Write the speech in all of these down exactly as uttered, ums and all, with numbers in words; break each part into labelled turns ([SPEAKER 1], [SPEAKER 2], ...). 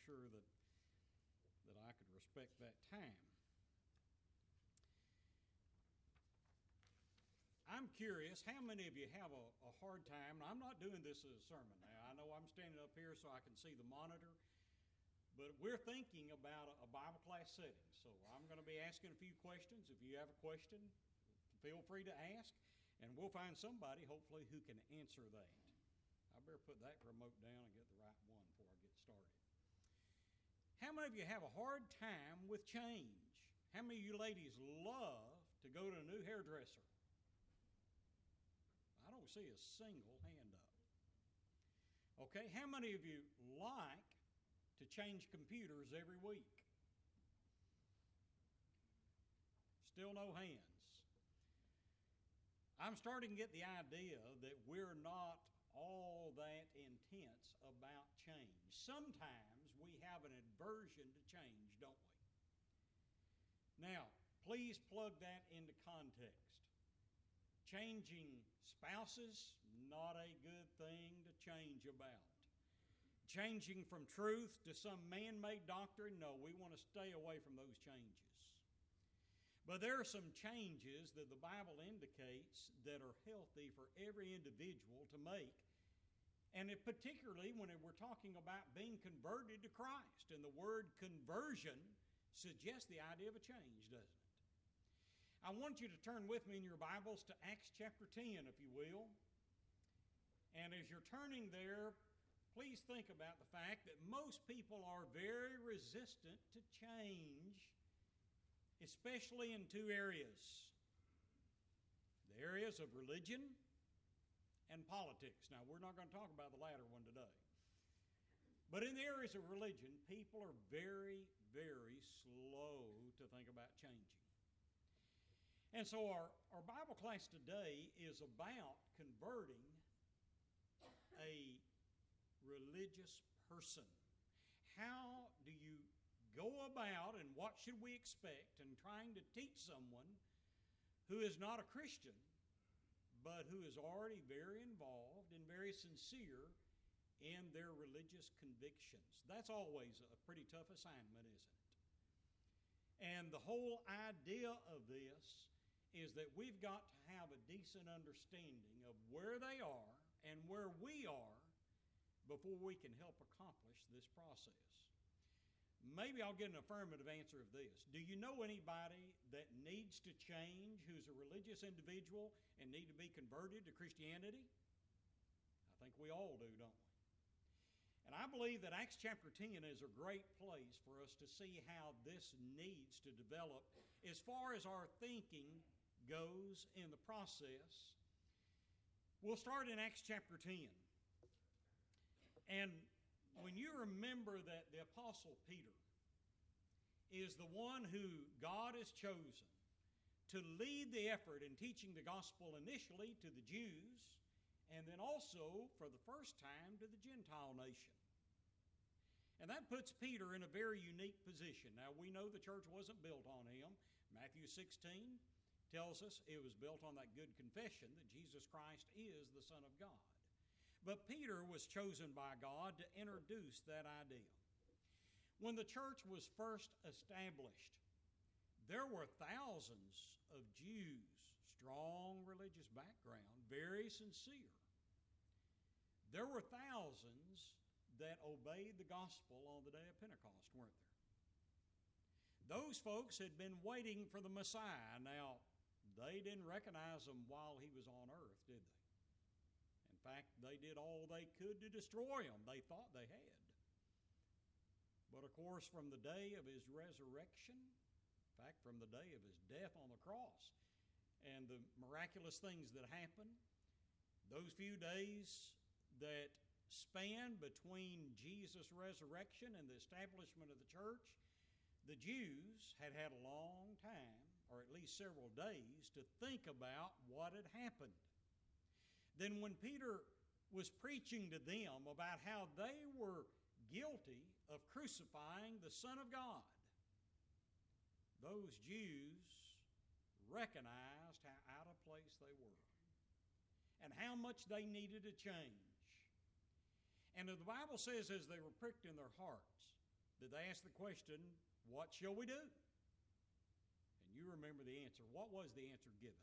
[SPEAKER 1] sure that, that I could respect that time. I'm curious, how many of you have a, a hard time? I'm not doing this as a sermon now. I know I'm standing up here so I can see the monitor, but we're thinking about a, a Bible class setting. So I'm going to be asking a few questions. If you have a question, feel free to ask, and we'll find somebody, hopefully, who can answer that. I better put that remote down and get the right one before I get started. How many of you have a hard time with change? How many of you ladies love to go to a new hairdresser? I don't see a single hand up. Okay, how many of you like to change computers every week? Still no hands. I'm starting to get the idea that we're not all that intense about change. Sometimes we have an aversion to change, don't we? Now, please plug that into context. Changing spouses, not a good thing to change about. Changing from truth to some man-made doctrine, no, we want to stay away from those changes. But there are some changes that the Bible indicates that are healthy for every individual to make. And it, particularly when we're talking about being converted to Christ. And the word conversion suggests the idea of a change, doesn't it? I want you to turn with me in your Bibles to Acts chapter ten, if you will. And as you're turning there, please think about the fact that most people are very resistant to change, especially in two areas. The areas of religion and politics. Now, we're not going to talk about the latter one today. But in the areas of religion, people are very, very slow to think about changing. And so our, our Bible class today is about converting a religious person. How do you go about, and what should we expect in trying to teach someone who is not a Christian, but who is already very involved and very sincere in their religious convictions? That's always a pretty tough assignment, isn't it? And the whole idea of this is that we've got to have a decent understanding of where they are and where we are before we can help accomplish this process. Maybe I'll get an affirmative answer of this. Do you know anybody that needs to change, who's a religious individual and need to be converted to Christianity? I think we all do, don't we? And I believe that Acts chapter ten is a great place for us to see how this needs to develop as far as our thinking goes in the process. We'll start in Acts chapter ten. And when you remember that the Apostle Peter is the one who God has chosen to lead the effort in teaching the gospel initially to the Jews, and then also for the first time to the Gentile nation. And that puts Peter in a very unique position. Now, we know the church wasn't built on him. Matthew sixteen tells us it was built on that good confession that Jesus Christ is the Son of God. But Peter was chosen by God to introduce that idea. When the church was first established, there were thousands of Jews, strong religious background, very sincere. There were thousands that obeyed the gospel on the day of Pentecost, weren't there? Those folks had been waiting for the Messiah. Now, they didn't recognize him while he was on earth, did they? In fact, they did all they could to destroy him. They thought they had. But of course, from the day of his resurrection, in fact, from the day of his death on the cross, and the miraculous things that happened, those few days that spanned between Jesus' resurrection and the establishment of the church, the Jews had had a long time, or at least several days, to think about what had happened. Then when Peter was preaching to them about how they were guilty of crucifying the Son of God, those Jews recognized how out of place they were and how much they needed to change. And the Bible says as they were pricked in their hearts, that they asked the question, what shall we do? And you remember the answer. What was the answer given?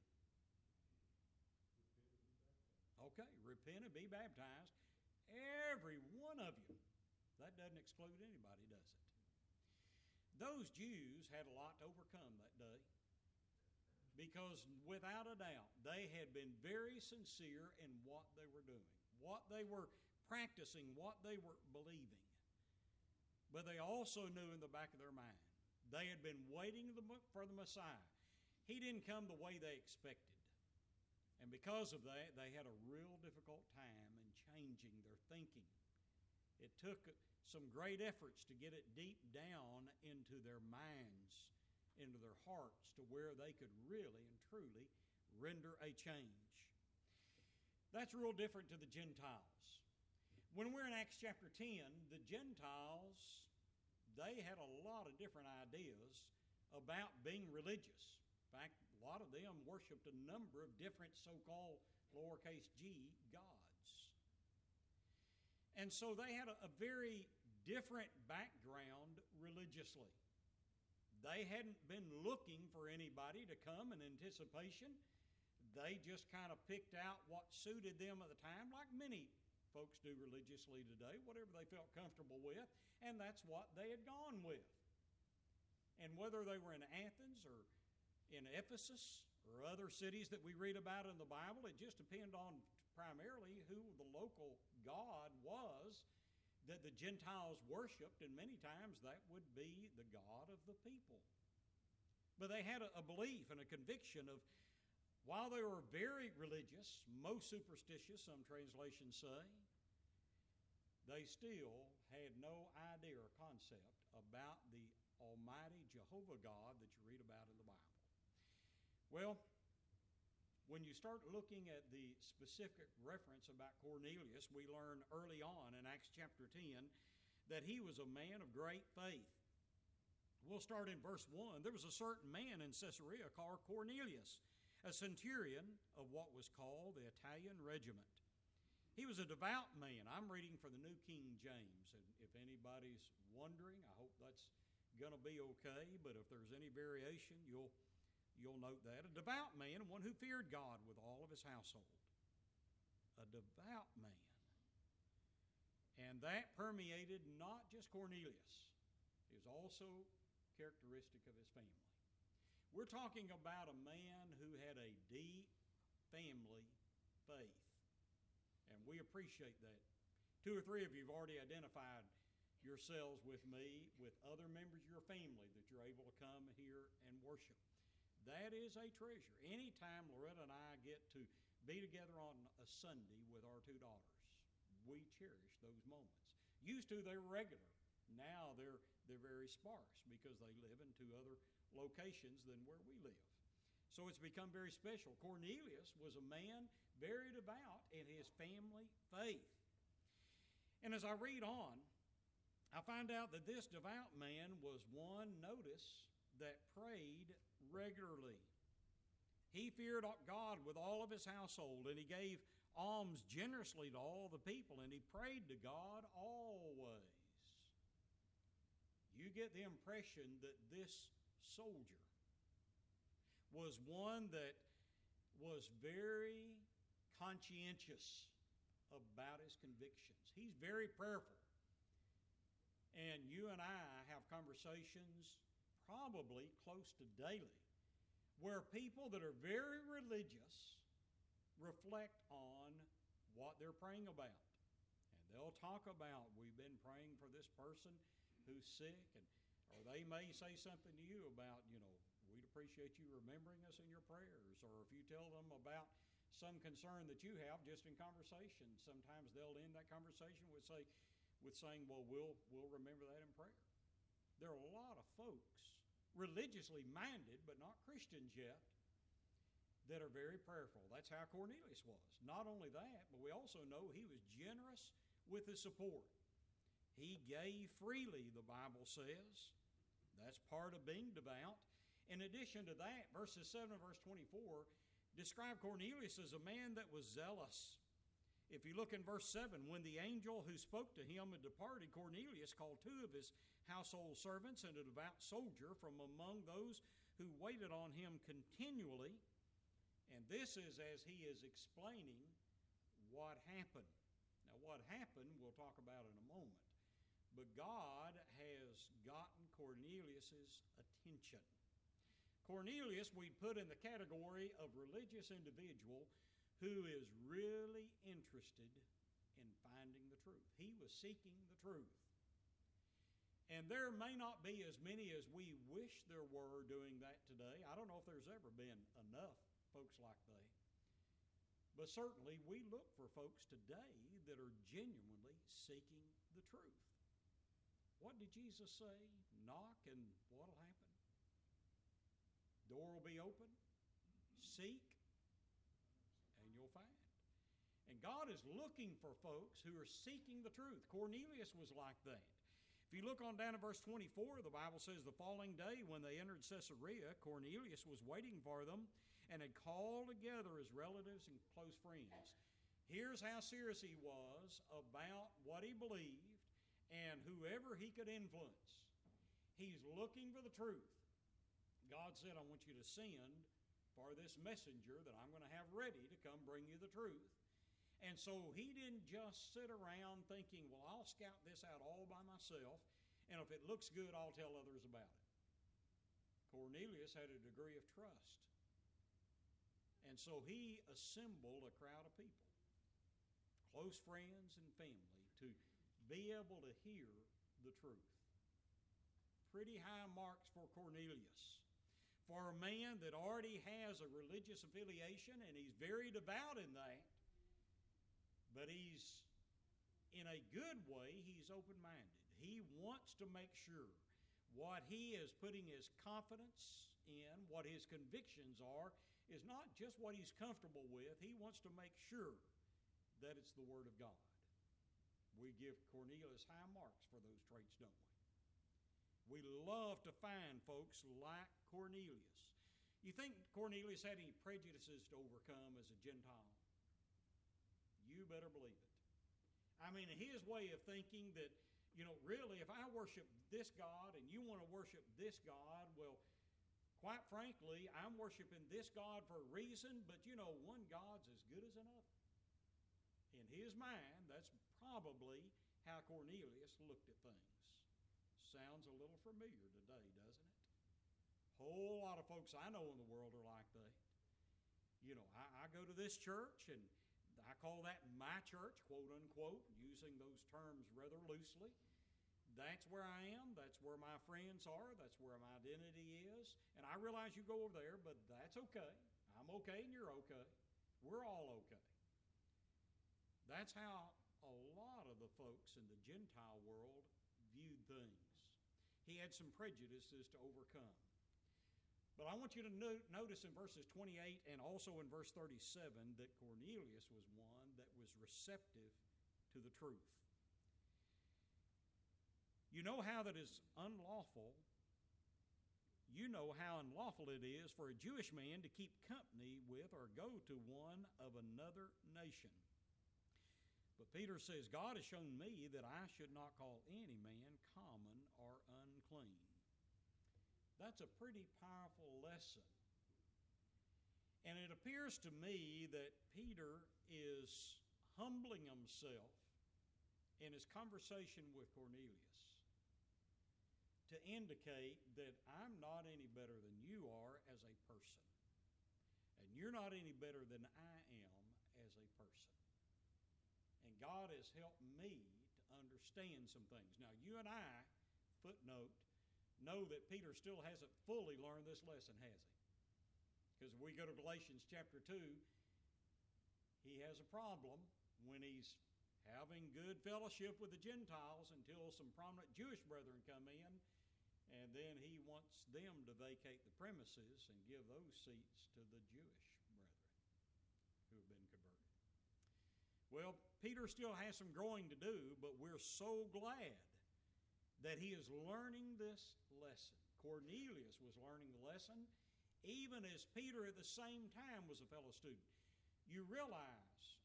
[SPEAKER 1] Okay, repent and be baptized, every one of you. That doesn't exclude anybody, does it? Those Jews had a lot to overcome that day, because without a doubt, they had been very sincere in what they were doing, what they were practicing, what they were believing. But they also knew in the back of their mind, they had been waiting for the Messiah. He didn't come the way they expected. And because of that, they had a real difficult time in changing their thinking. It took some great efforts to get it deep down into their minds, into their hearts, to where they could really and truly render a change. That's real different to the Gentiles. When we're in Acts chapter ten, the Gentiles, they had a lot of different ideas about being religious. In fact, a lot of them worshiped a number of different so-called lowercase g gods. And so they had a, a very different background religiously. They hadn't been looking for anybody to come in anticipation. They just kind of picked out what suited them at the time, like many folks do religiously today, whatever they felt comfortable with, and that's what they had gone with. And whether they were in Athens or in Ephesus or other cities that we read about in the Bible, it just depended on primarily who the local god was that the Gentiles worshipped, and many times that would be the god of the people. But they had a, a belief and a conviction of, while they were very religious, most superstitious, some translations say, they still had no idea or concept about the Almighty Jehovah God that you read about in the Bible. Well, when you start looking at the specific reference about Cornelius, we learn early on in Acts chapter ten that he was a man of great faith. We'll start in verse one. There was a certain man in Caesarea called Cornelius, a centurion of what was called the Italian regiment. He was a devout man. I'm reading for the New King James, and if anybody's wondering, I hope that's going to be okay, but if there's any variation, you'll You'll note that. A devout man, one who feared God with all of his household. A devout man. And that permeated not just Cornelius. It was also characteristic of his family. We're talking about a man who had a deep family faith. And we appreciate that. Two or three of you have already identified yourselves with me, with other members of your family that you're able to come here and worship. That is a treasure. Anytime Loretta and I get to be together on a Sunday with our two daughters, we cherish those moments. Used to, they were regular. Now they're they're very sparse because they live in two other locations than where we live. So it's become very special. Cornelius was a man very devout in his family faith. And as I read on, I find out that this devout man was one, notice, that prayed regularly. He feared God with all of his household, and he gave alms generously to all the people, and he prayed to God always. You get the impression that this soldier was one that was very conscientious about his convictions. He's very prayerful. And you and I have conversations probably close to daily where people that are very religious reflect on what they're praying about. And they'll talk about, we've been praying for this person who's sick, and or they may say something to you about, you know, we'd appreciate you remembering us in your prayers. Or if you tell them about some concern that you have just in conversation, sometimes they'll end that conversation with say with saying, well, we'll we'll remember that in prayer. There are a lot of folks, religiously minded but not Christians yet, that are very prayerful. That's how Cornelius was. Not only that, but we also know he was generous with his support. He gave freely, the Bible says. That's part of being devout. In addition to that, verses seven and verse twenty-four describe Cornelius as a man that was zealous. If you look in verse seven, when the angel who spoke to him had departed, Cornelius called two of his household servants and a devout soldier from among those who waited on him continually. And this is as he is explaining what happened. Now, what happened, we'll talk about in a moment. But God has gotten Cornelius's attention. Cornelius we'd put in the category of religious individual who is really interested in finding the truth. He was seeking the truth. And there may not be as many as we wish there were doing that today. I don't know if there's ever been enough folks like that. But certainly we look for folks today that are genuinely seeking the truth. What did Jesus say? Knock and what'll happen? Door will be open. Seek and you'll find. And God is looking for folks who are seeking the truth. Cornelius was like that. If you look on down to verse twenty-four, the Bible says, the following day when they entered Caesarea, Cornelius was waiting for them and had called together his relatives and close friends. Here's how serious he was about what he believed and whoever he could influence. He's looking for the truth. God said, I want you to send for this messenger that I'm going to have ready to come bring you the truth. And so he didn't just sit around thinking, well, I'll scout this out all by myself, and if it looks good, I'll tell others about it. Cornelius had a degree of trust. And so he assembled a crowd of people, close friends and family, to be able to hear the truth. Pretty high marks for Cornelius. For a man that already has a religious affiliation, and he's very devout in that, but he's, in a good way, he's open-minded. He wants to make sure what he is putting his confidence in, what his convictions are, is not just what he's comfortable with. He wants to make sure that it's the Word of God. We give Cornelius high marks for those traits, don't we? We love to find folks like Cornelius. You think Cornelius had any prejudices to overcome as a Gentile? You better believe it. I mean, his way of thinking that, you know, really, if I worship this God and you want to worship this God, well, quite frankly, I'm worshiping this God for a reason, but you know, one God's as good as another. In his mind, that's probably how Cornelius looked at things. Sounds a little familiar today, doesn't it? Whole lot of folks I know in the world are like that. You know, I, I go to this church and I call that my church, quote unquote, using those terms rather loosely. That's where I am. That's where my friends are. That's where my identity is. And I realize you go over there, but that's okay. I'm okay and you're okay. We're all okay. That's how a lot of the folks in the Gentile world viewed things. He had some prejudices to overcome. But I want you to no- notice in verses twenty-eight and also in verse thirty-seven that Cornelius was one that was receptive to the truth. You know how that is unlawful. You know how unlawful it is for a Jewish man to keep company with or go to one of another nation. But Peter says, God has shown me that I should not call any man common or unclean. That's a pretty powerful lesson. And it appears to me that Peter is humbling himself in his conversation with Cornelius to indicate that I'm not any better than you are as a person. And you're not any better than I am as a person. And God has helped me to understand some things. Now, you and I, footnote, know that Peter still hasn't fully learned this lesson, has he? Because if we go to Galatians chapter two, he has a problem when he's having good fellowship with the Gentiles until some prominent Jewish brethren come in, and then he wants them to vacate the premises and give those seats to the Jewish brethren who have been converted. Well, Peter still has some growing to do, but we're so glad that he is learning this lesson. Cornelius was learning the lesson, even as Peter at the same time was a fellow student. You realize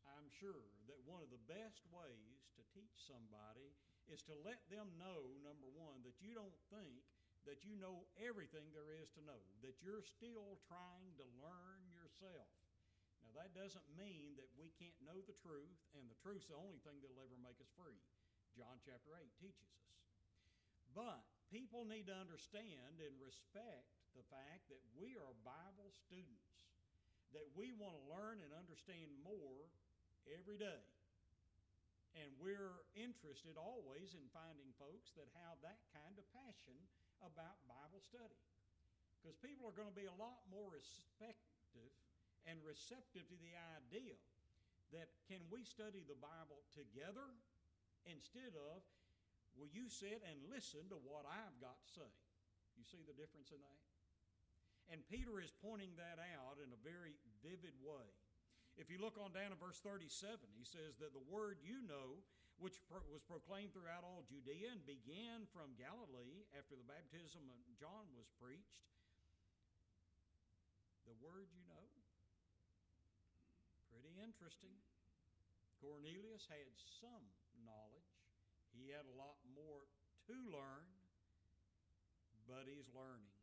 [SPEAKER 1] I'm sure, that one of the best ways to teach somebody is to let them know, number one, that you don't think that you know everything there is to know, that you're still trying to learn yourself. Now, that doesn't mean that we can't know the truth, and the truth's the only thing that'll ever make us free. John chapter eight teaches us. But people need to understand and respect the fact that we are Bible students, that we want to learn and understand more every day. And we're interested always in finding folks that have that kind of passion about Bible study. Because people are going to be a lot more respective and receptive to the idea that can we study the Bible together instead of, will you sit and listen to what I've got to say? You see the difference in that? And Peter is pointing that out in a very vivid way. If you look on down to verse thirty-seven, he says that the word you know, which pro- was proclaimed throughout all Judea and began from Galilee after the baptism of John was preached. The word you know. Pretty interesting. Cornelius had some knowledge. He had a lot more to learn, but he's learning.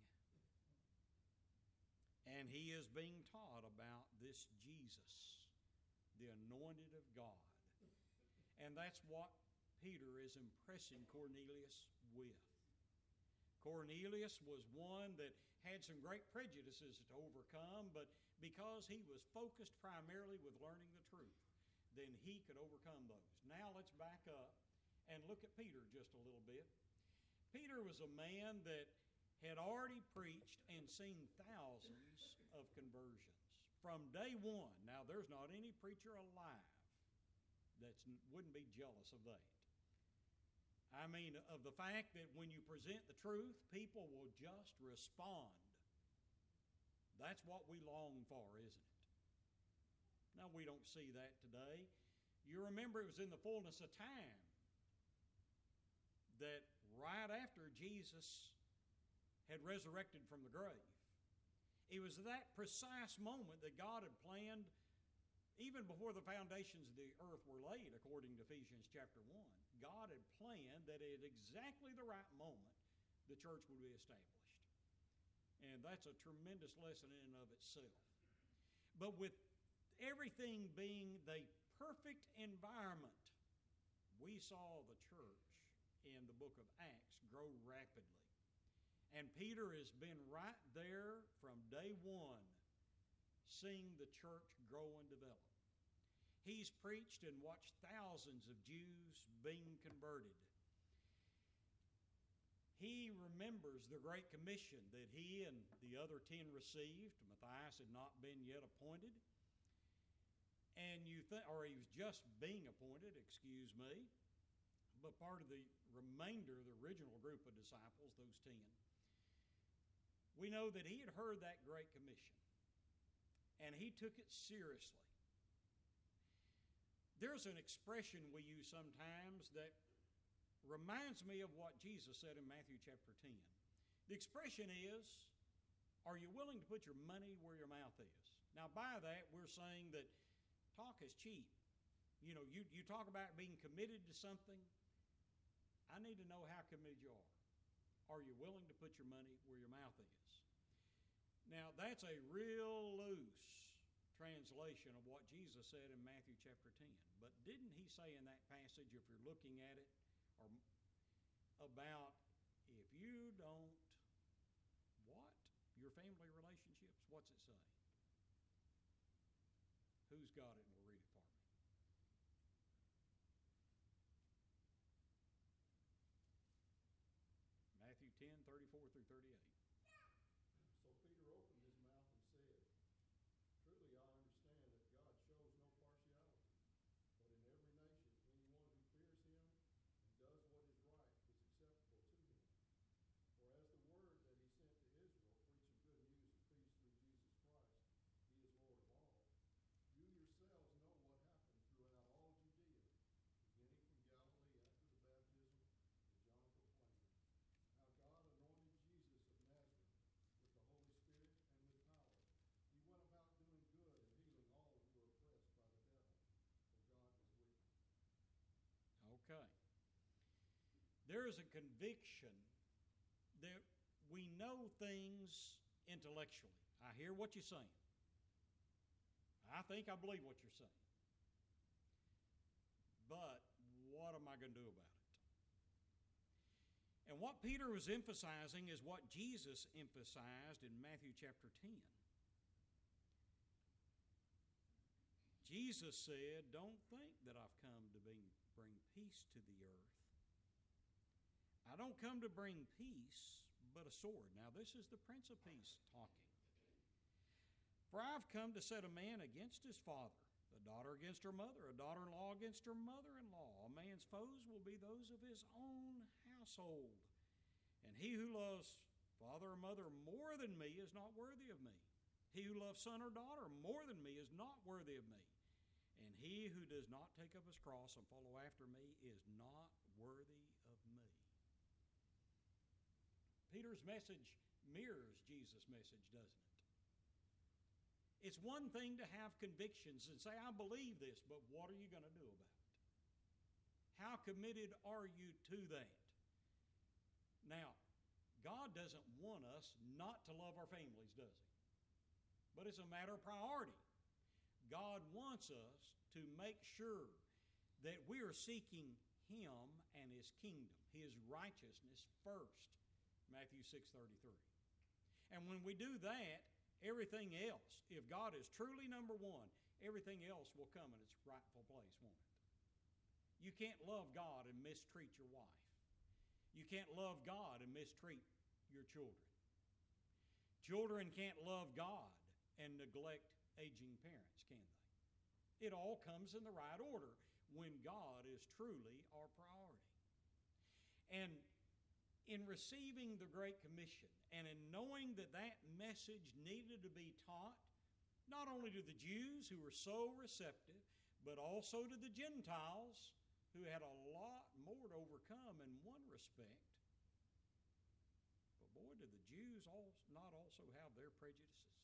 [SPEAKER 1] And he is being taught about this Jesus, the anointed of God. And that's what Peter is impressing Cornelius with. Cornelius was one that had some great prejudices to overcome, but because he was focused primarily with learning the truth, then he could overcome those. Now let's back up and look at Peter just a little bit. Peter was a man that had already preached and seen thousands of conversions from day one. Now, there's not any preacher alive that wouldn't be jealous of that. I mean, of the fact that when you present the truth, people will just respond. That's what we long for, isn't it? Now, we don't see that today. You remember it was in the fullness of time that right after Jesus had resurrected from the grave, it was that precise moment that God had planned even before the foundations of the earth were laid, according to Ephesians chapter one. God had planned that at exactly the right moment the church would be established. And that's a tremendous lesson in and of itself. But with everything being the perfect environment, we saw the church in the book of Acts grow rapidly. And Peter has been right there from day one, seeing the church grow and develop. He's preached and watched thousands of Jews being converted. He remembers the Great Commission that he and the other ten received. Matthias had not been yet appointed. And you think, or he was just being appointed, excuse me. But part of the remainder, the original group of disciples, those ten, we know that he had heard that Great Commission, and he took it seriously. There's an expression we use sometimes that reminds me of what Jesus said in Matthew chapter ten. The expression is, are you willing to put your money where your mouth is? Now, by that, we're saying that talk is cheap. You know, you, you talk about being committed to something. I need to know how committed you are. Are you willing to put your money where your mouth is? Now, that's a real loose translation of what Jesus said in Matthew chapter ten. But didn't he say in that passage, if you're looking at it, or about if you don't, what? Your family relationships? What's it say? Who's got it? And we'll read it for me. Matthew ten, thirty-four through thirty-eight.
[SPEAKER 2] So Peter opened his mouth and said, truly I understand that God shows no partiality, but in every nation anyone who fears him and does what is right is acceptable to him. For as the word that he sent to Israel, preaching good news of peace through Jesus Christ, he is Lord of all. You yourselves know what happened throughout all Judea, beginning from Galilee after the baptism that John proclaimed, how God anointed Jesus of
[SPEAKER 1] There is a conviction that we know things intellectually. I hear what you're saying. I think I believe what you're saying. But what am I going to do about it? And what Peter was emphasizing is what Jesus emphasized in Matthew chapter ten. Jesus said, "Don't think that I've come to bring, bring peace to the earth. I don't come to bring peace, but a sword." Now, this is the Prince of Peace talking. "For I've come to set a man against his father, a daughter against her mother, a daughter-in-law against her mother-in-law. A man's foes will be those of his own household. And he who loves father or mother more than me is not worthy of me. He who loves son or daughter more than me is not worthy of me. And he who does not take up his cross and follow after me is not worthy of me." Peter's message mirrors Jesus' message, doesn't it? It's one thing to have convictions and say, "I believe this," but what are you going to do about it? How committed are you to that? Now, God doesn't want us not to love our families, does He? But it's a matter of priority. God wants us to make sure that we are seeking Him and His kingdom, His righteousness first. Matthew six thirty-three. And when we do that, everything else, if God is truly number one, everything else will come in its rightful place, won't it? You can't love God and mistreat your wife. You can't love God and mistreat your children. Children can't love God and neglect aging parents, can they? It all comes in the right order when God is truly our priority. And in receiving the Great Commission and in knowing that that message needed to be taught, not only to the Jews who were so receptive, but also to the Gentiles who had a lot more to overcome in one respect. But boy, did the Jews all not also have their prejudices.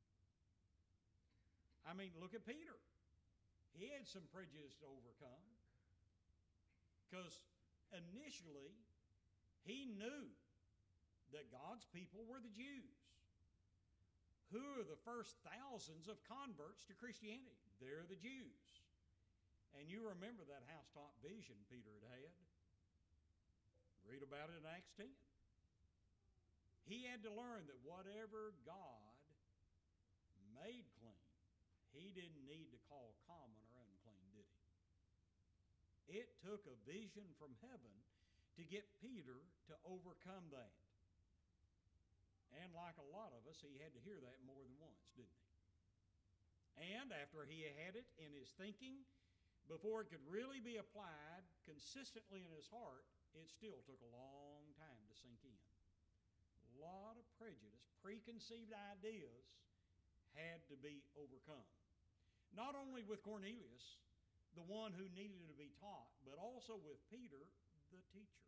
[SPEAKER 1] I mean, look at Peter. He had some prejudice to overcome. Because initially, he knew that God's people were the Jews. Who are the first thousands of converts to Christianity? They're the Jews. And you remember that housetop vision Peter had had. Read about it in Acts ten. He had to learn that whatever God made clean, He didn't need to call common or unclean, did He? It took a vision from heaven to get Peter to overcome that. And like a lot of us, he had to hear that more than once, didn't he? And after he had it in his thinking, before it could really be applied consistently in his heart, it still took a long time to sink in. A lot of prejudice, preconceived ideas had to be overcome. Not only with Cornelius, the one who needed to be taught, but also with Peter, the teacher.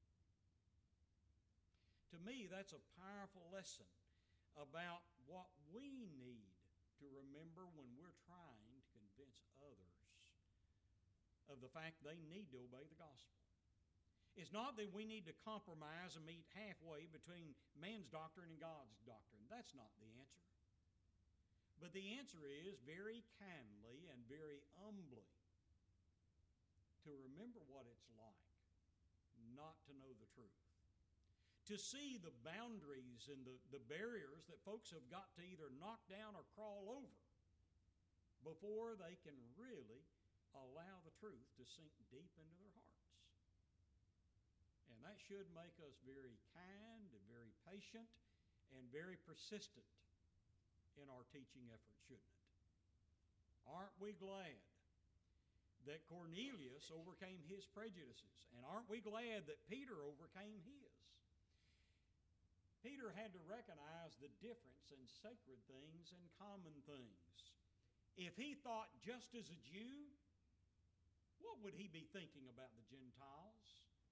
[SPEAKER 1] To me, that's a powerful lesson about what we need to remember when we're trying to convince others of the fact they need to obey the gospel. It's not that we need to compromise and meet halfway between man's doctrine and God's doctrine. That's not the answer. But the answer is very kindly and very humbly to remember what it's like not to know the truth. To see the boundaries and the, the barriers that folks have got to either knock down or crawl over before they can really allow the truth to sink deep into their hearts. And that should make us very kind and very patient and very persistent in our teaching efforts, shouldn't it? Aren't we glad that Cornelius overcame his prejudices? And aren't we glad that Peter overcame his? Peter had to recognize the difference in sacred things and common things. If he thought just as a Jew, what would he be thinking about the Gentiles?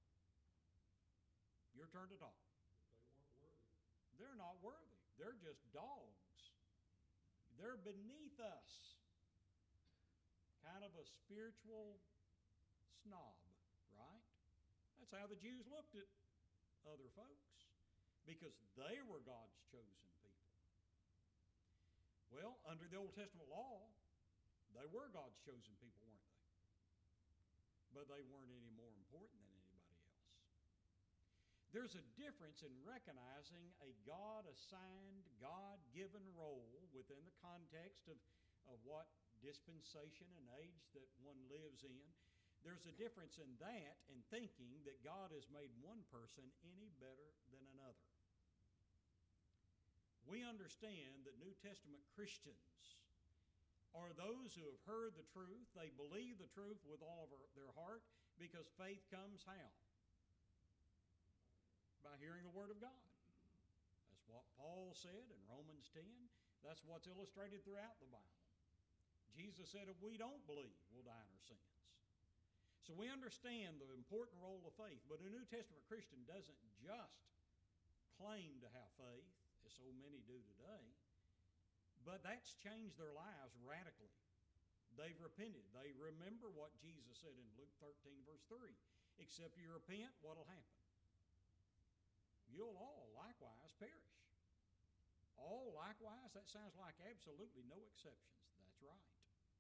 [SPEAKER 1] Your turn to talk.
[SPEAKER 2] They weren't worthy.
[SPEAKER 1] They're not worthy. They're just dogs. They're beneath us. Kind of a spiritual snob, right? That's how the Jews looked at other folks, because they were God's chosen people. Well, under the Old Testament law, they were God's chosen people, weren't they? But they weren't any more important than anybody else. There's a difference in recognizing a God-assigned, God-given role within the context of, of what dispensation and age that one lives in. There's a difference in that and thinking that God has made one person any better than another. We understand that New Testament Christians are those who have heard the truth. They believe the truth with all of their heart, because faith comes how? By hearing the Word of God. That's what Paul said in Romans ten. That's what's illustrated throughout the Bible. Jesus said if we don't believe, we'll die in our sins. So we understand the important role of faith, but a New Testament Christian doesn't just claim to have faith, as so many do today, but that's changed their lives radically. They've repented. They remember what Jesus said in Luke thirteen, verse three. Except you repent, what'll happen? You'll all likewise perish. All likewise, that sounds like absolutely no exceptions. That's right.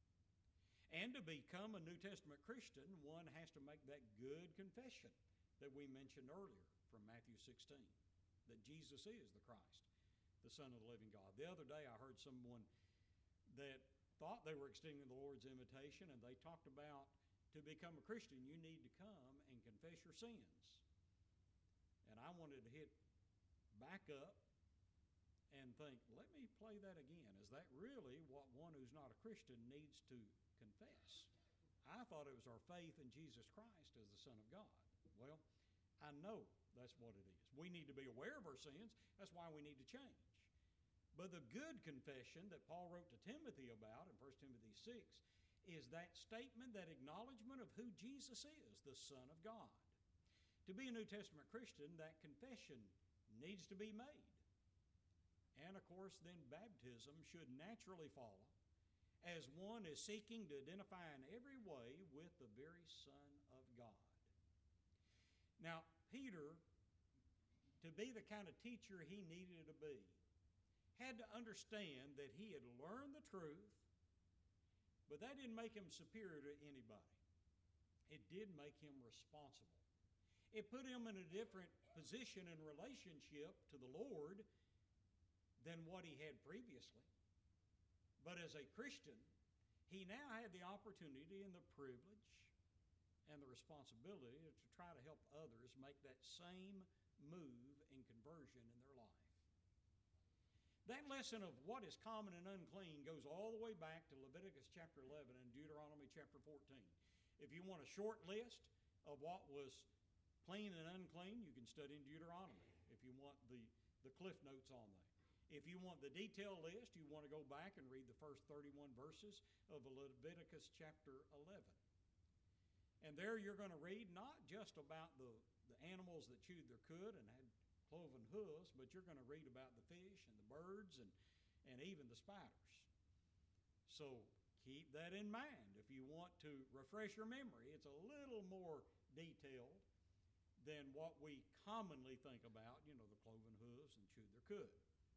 [SPEAKER 1] And to become a New Testament Christian, one has to make that good confession that we mentioned earlier from Matthew sixteen, that Jesus is the Christ, the Son of the living God. The other day I heard someone that thought they were extending the Lord's invitation, and they talked about to become a Christian, you need to come and confess your sins. And I wanted to hit back up and think, let me play that again. Is that really what one who's not a Christian needs to confess? I thought it was our faith in Jesus Christ as the Son of God. Well, I know that's what it is. We need to be aware of our sins. That's why we need to change. But the good confession that Paul wrote to Timothy about in First Timothy six is that statement, that acknowledgement of who Jesus is, the Son of God. To be a New Testament Christian, that confession needs to be made. And of course, then baptism should naturally follow as one is seeking to identify in every way with the very Son of God. Now, Peter, to be the kind of teacher he needed to be, had to understand that he had learned the truth, but that didn't make him superior to anybody. It did make him responsible. It put him in a different position and relationship to the Lord than what he had previously. But as a Christian, he now had the opportunity and the privilege and the responsibility to try to help others make that same move in conversion in their life. That lesson of what is common and unclean goes all the way back to Leviticus chapter eleven and Deuteronomy chapter fourteen. If you want a short list of what was clean and unclean, you can study in Deuteronomy if you want the, the cliff notes on that. If you want the detailed list, you want to go back and read the first thirty-one verses of Leviticus chapter eleven. And there you're going to read not just about the, the animals that chewed their cud and had cloven hooves, but you're going to read about the fish and the birds and, and even the spiders. So keep that in mind. If you want to refresh your memory, it's a little more detailed than what we commonly think about, you know, the cloven hooves and chewed their cud.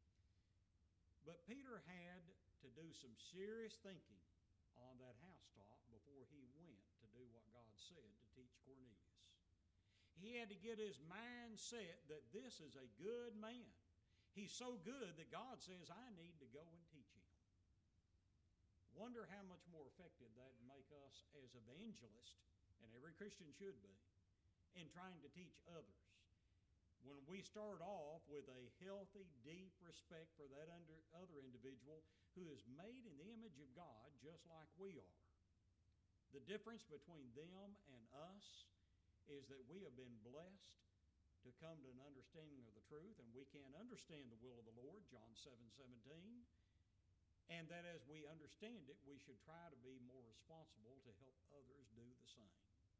[SPEAKER 1] But Peter had to do some serious thinking on that housetop before he went to do what God said to teach Cornelius. He had to get his mind set that this is a good man. He's so good that God says, I need to go and teach him. Wonder how much more effective that would make us as evangelists, and every Christian should be, in trying to teach others. When we start off with a healthy, deep respect for that under, other individual who is made in the image of God just like we are. The difference between them and us is that we have been blessed to come to an understanding of the truth, and we can understand the will of the Lord, John seven seventeen, and that as we understand it, we should try to be more responsible to help others do the same.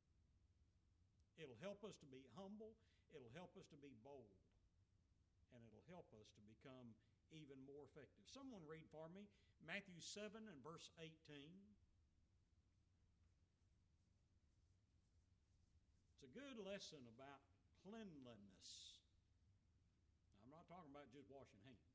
[SPEAKER 1] It'll help us to be humble, it'll help us to be bold, and it'll help us to become even more effective. Someone read for me Matthew seven and verse eighteen. It's a good lesson about cleanliness. I'm not talking about just washing hands.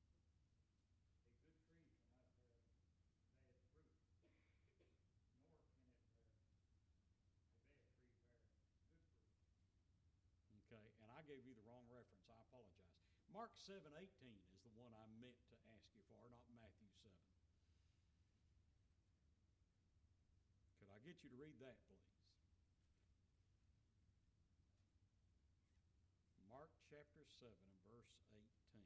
[SPEAKER 1] Okay, and I gave you the wrong reference. I apologize. Mark seven eighteen is the one I meant to ask you for, not Matthew seven. Could I get you to read that, please? Mark chapter seven and verse eighteen.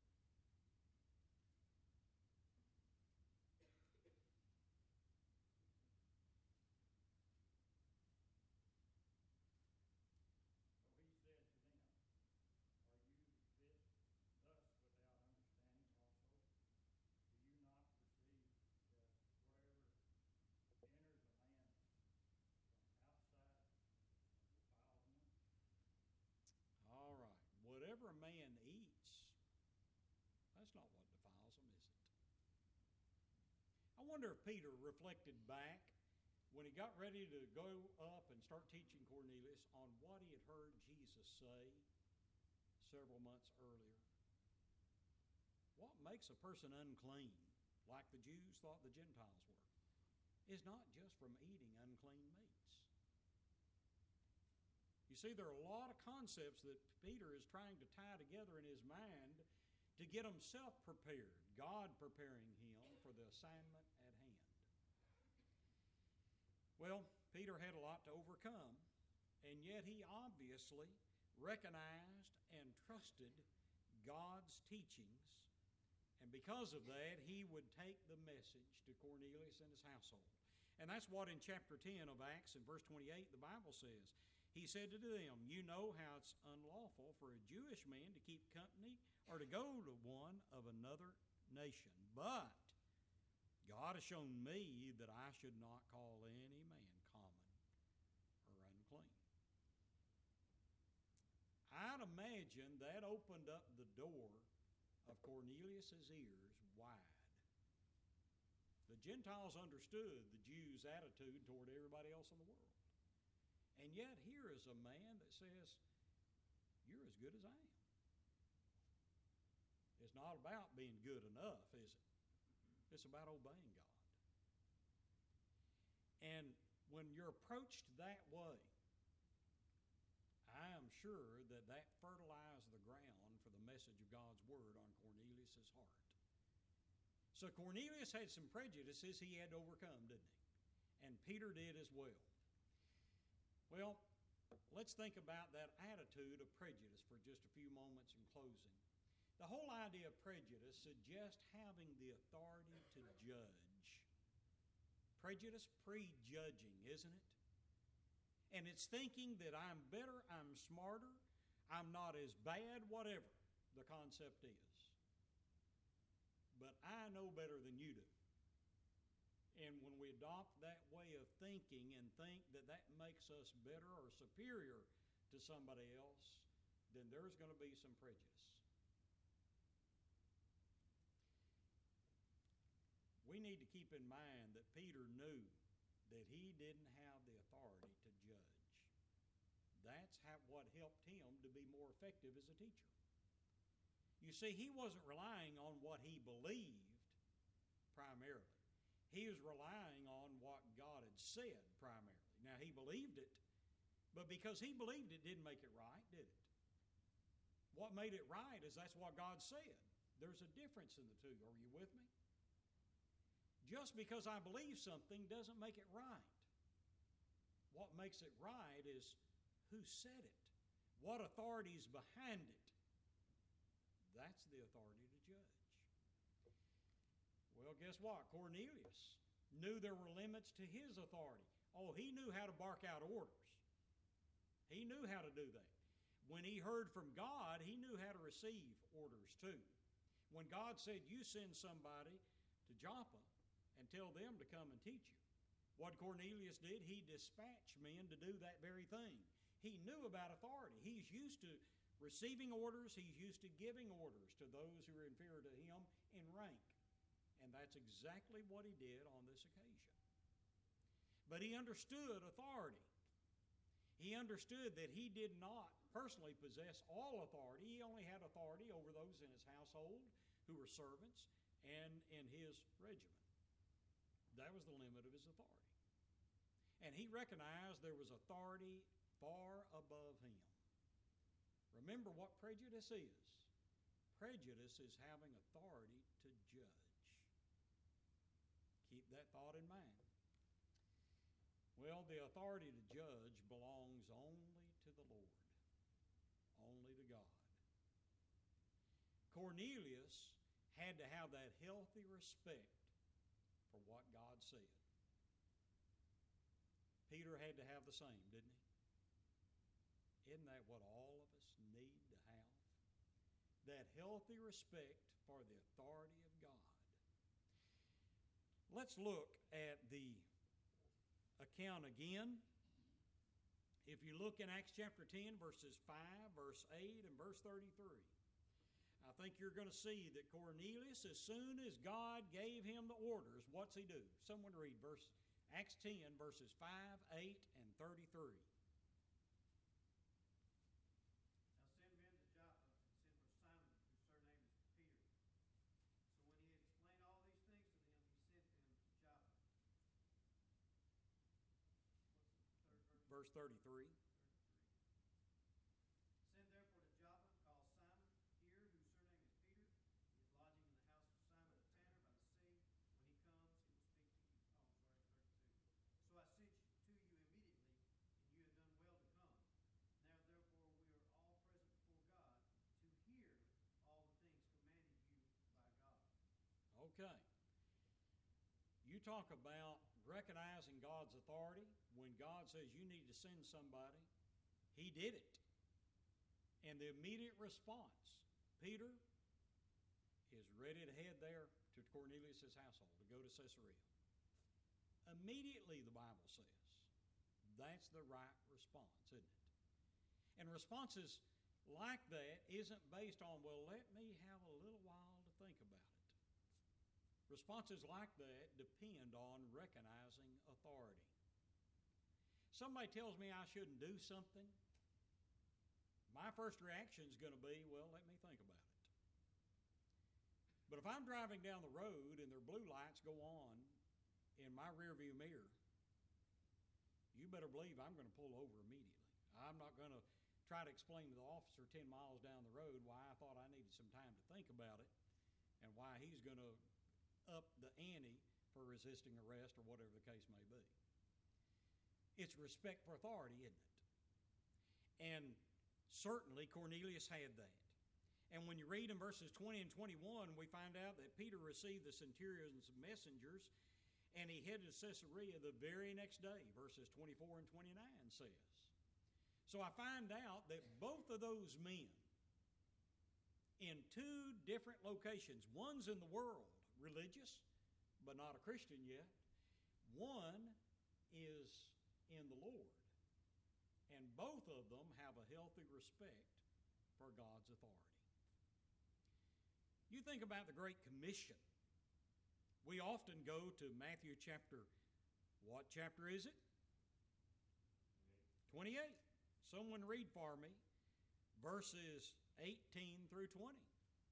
[SPEAKER 1] All right. Whatever a man eats, that's not what defiles him, is it? I wonder if Peter reflected back when he got ready to go up and start teaching Cornelius on what he had heard Jesus say several months earlier. What makes a person unclean, like the Jews thought the Gentiles were, is not just from eating unclean meats. You see, there are a lot of concepts that Peter is trying to tie together in his mind to get himself prepared, God preparing him for the assignment at hand. Well, Peter had a lot to overcome, and yet he obviously recognized and trusted God's teachings, and because of that, he would take the message to Cornelius and his household. And that's what in chapter ten of Acts, in verse twenty-eight, the Bible says. He said to them, "You know how it's unlawful for a Jewish man to keep company or to go to one of another nation. But God has shown me that I should not call any man common or unclean." I'd imagine that opened up the door of Cornelius' ears wide. The Gentiles understood the Jews' attitude toward everybody else in the world. And yet here is a man that says, "You're as good as I am." It's not about being good enough, is it? It's about obeying God. And when you're approached that way, I am sure that that fertilized the ground for the message of God's word on Cornelius' heart. So Cornelius had some prejudices he had to overcome, didn't he? And Peter did as well. Well, let's think about that attitude of prejudice for just a few moments in closing. The whole idea of prejudice suggests having the authority to judge. Prejudice, prejudging, isn't it? And it's thinking that I'm better, I'm smarter, I'm not as bad, whatever the concept is. But I know better than you do. And when we adopt that way of thinking and think that that makes us better or superior to somebody else, then there's going to be some prejudice. We need to keep in mind that Peter knew that he didn't have the authority to judge. That's how, what helped him to be more effective as a teacher. You see, he wasn't relying on what he believed primarily. He was relying on what God had said primarily. Now, he believed it, but because he believed it didn't make it right, did it? What made it right is that's what God said. There's a difference in the two. Are you with me? Just because I believe something doesn't make it right. What makes it right is who said it, what authority is behind it. That's the authority to judge. Well, guess what? Cornelius knew there were limits to his authority. Oh, he knew how to bark out orders. He knew how to do that. When he heard from God, he knew how to receive orders too. When God said, "You send somebody to Joppa and tell them to come and teach you," what Cornelius did, he dispatched men to do that very thing. He knew about authority. He's used to receiving orders. He's used to giving orders to those who are inferior to him in rank. And that's exactly what he did on this occasion. But he understood authority. He understood that he did not personally possess all authority. He only had authority over those in his household who were servants and in his regiment. That was the limit of his authority. And he recognized there was authority far above him. Remember what prejudice is. Prejudice is having authority to judge. Keep that thought in mind. Well, the authority to judge belongs only to the Lord, only to God. Cornelius had to have that healthy respect for what God said. Peter had to have the same, didn't he? Isn't that what all of us need to have? That healthy respect for the authority of God. Let's look at the account again. If you look in Acts chapter ten, verses five, verse eight, and verse thirty-three, I think you're going to see that Cornelius, as soon as God gave him the orders, what's he do? Someone read verse Acts ten, verses five, eight, and thirty-three. Verse thirty-three.
[SPEAKER 3] Send therefore to Joppa, call Simon here, whose surname is Peter. He is lodging in the house of Simon a tanner by the sea. When he comes, he will speak to you. Oh, I'm sorry, thirty-two. So I sent to you immediately, and you have done well to come. Now therefore we are all present before God to hear all the things commanded you by God.
[SPEAKER 1] Okay. You talk about recognizing God's authority. When God says you need to send somebody, he did it. And the immediate response, Peter is ready to head there to Cornelius' household to go to Caesarea. Immediately, the Bible says. That's the right response, isn't it? And responses like that isn't based on, well, let me have a little while to think about it. Responses like that depend on recognizing authority. Somebody tells me I shouldn't do something. My first reaction is going to be, well, let me think about it. But if I'm driving down the road and their blue lights go on in my rearview mirror, you better believe I'm going to pull over immediately. I'm not going to try to explain to the officer ten miles down the road why I thought I needed some time to think about it and why he's going to up the ante for resisting arrest or whatever the case may be. It's respect for authority, isn't it? And certainly Cornelius had that. And when you read in verses twenty and twenty-one, we find out that Peter received the centurion's messengers and he headed to Caesarea the very next day, verses twenty-four and twenty-nine says. So I find out that both of those men in two different locations, one's in the world, religious, but not a Christian yet. One is in the Lord. And both of them have a healthy respect for God's authority. You think about the Great Commission. We often go to Matthew chapter, what chapter is it? twenty-eight. Someone read for me verses eighteen through twenty.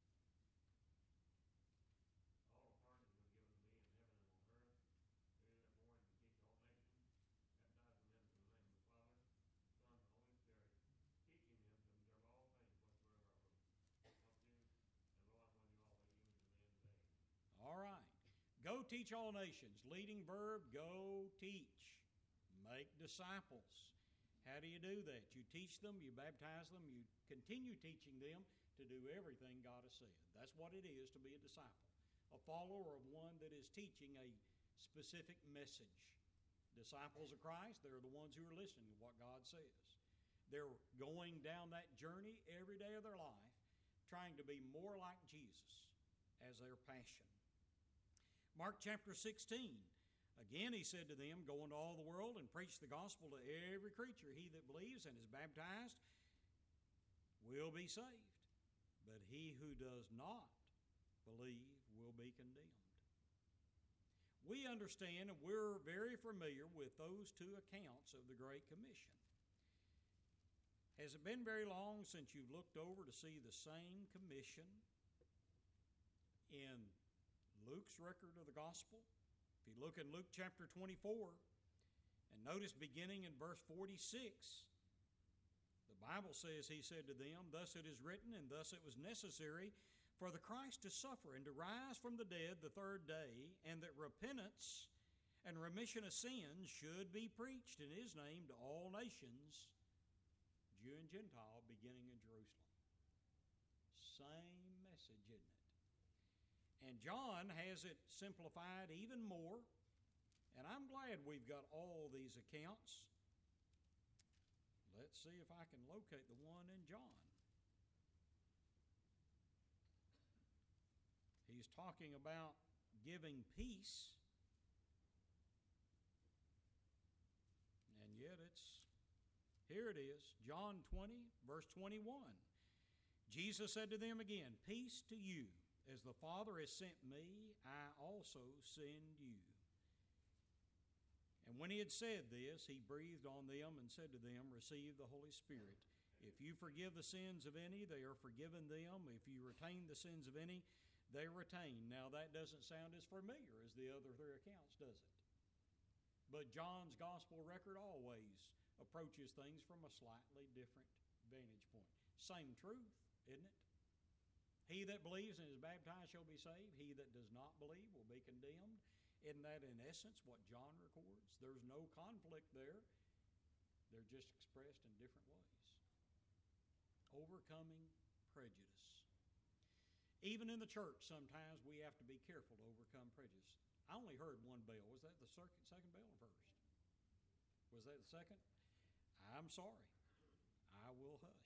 [SPEAKER 1] All right. Go teach all nations. Leading verb, go teach. Make disciples. How do you do that? You teach them, you baptize them, you continue teaching them to do everything God has said. That's what it is to be a disciple. A follower of one that is teaching a specific message. Disciples of Christ, they're the ones who are listening to what God says. They're going down that journey every day of their life, trying to be more like Jesus as their passion. Mark chapter sixteen. Again, he said to them, go into all the world and preach the gospel to every creature. He that believes and is baptized will be saved, but he who does not believe will be condemned. We understand and we're very familiar with those two accounts of the Great Commission. Has it been very long since you've looked over to see the same commission in Luke's record of the gospel? If you look in Luke chapter twenty-four and notice beginning in verse forty-six, the Bible says, he said to them, "Thus it is written, and thus it was necessary for the Christ to suffer and to rise from the dead the third day, and that repentance and remission of sins should be preached in his name to all nations, Jew and Gentile, beginning in Jerusalem." Same message, isn't it? And John has it simplified even more, and I'm glad we've got all these accounts. Let's see if I can locate the one in John. He's talking about giving peace, and yet it's, here it is, John twenty, verse twenty-one. Jesus said to them again, "Peace to you. As the Father has sent me, I also send you." And when he had said this, he breathed on them and said to them, "Receive the Holy Spirit. If you forgive the sins of any, they are forgiven them. If you retain the sins of any, they retain." Now that doesn't sound as familiar as the other three accounts, does it? But John's gospel record always approaches things from a slightly different vantage point. Same truth, isn't it? He that believes and is baptized shall be saved. He that does not believe will be condemned. Isn't that in essence what John records? There's no conflict there. They're just expressed in different ways. Overcoming prejudice. Even in the church, sometimes we have to be careful to overcome prejudice. I only heard one bell. Was that the second, second bell or first? Was that the second? I'm sorry. I will hush.